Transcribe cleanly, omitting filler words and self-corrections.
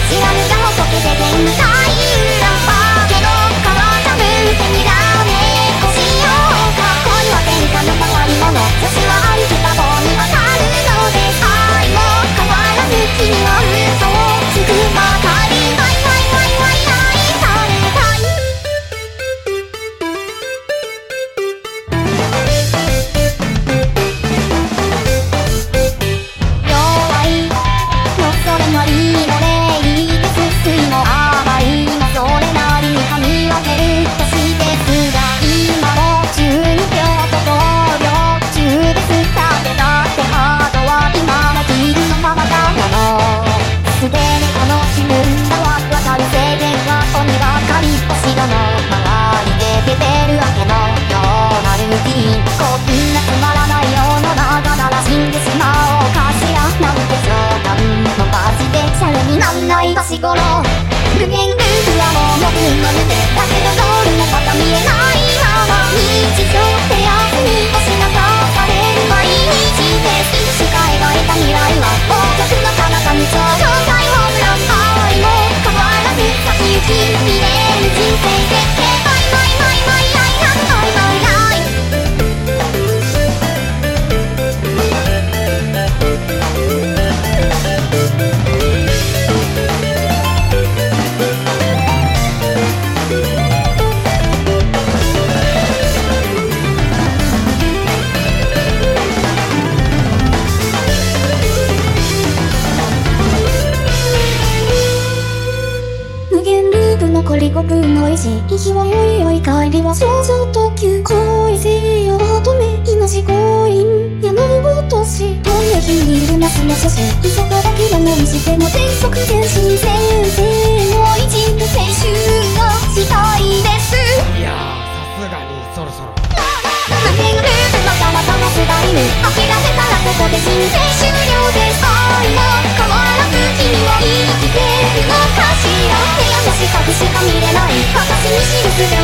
知らぬが仏で天みたい裏化けの皮じゃぶってにらめっこしようか。恋は天下の変わり者、女子は生きた棒に当たるのです。愛も変わらず君は嘘をつくばかり。ワイワイワイワイ愛されたい。弱いのそれなりの礼儀です水の甘いのそれなりに噛み分けるとしてすが今も12秒と5秒中です。さてだってハートは今もキルのままだもの。すでに楽しむんだわ渡る制限は鬼ばかり。お城の周りで出てるわけのようなルーティン。こんなつまらない世の中なら死んでしまおうかしらなんて冗談のマジでシャレになんない年頃。無限ループはもう僕の夢だけどゴールのまた見えないまま日常ってやつに押し流される毎日です。いつしか描いた未来はもう僕の彼方に頂上大ホームラン。愛も変わらず先行き見れる人生絶景。バイバイバイバイ愛なんバイバイ愛。無限ループ残り5分の1。息はよいよい帰りは少女特急。恋せよ乙女命強引矢の落としトイレビニールマスの写真。急がだけでもにしても全速前進。先生の一部青春がしたいです。 いやー、さすがにそろそろ。 無限ループまたまたのスライム。諦めたらここで人生終了です。愛も変わらず君は生きてるのかしら。部屋の四角しか見れない私に記すよ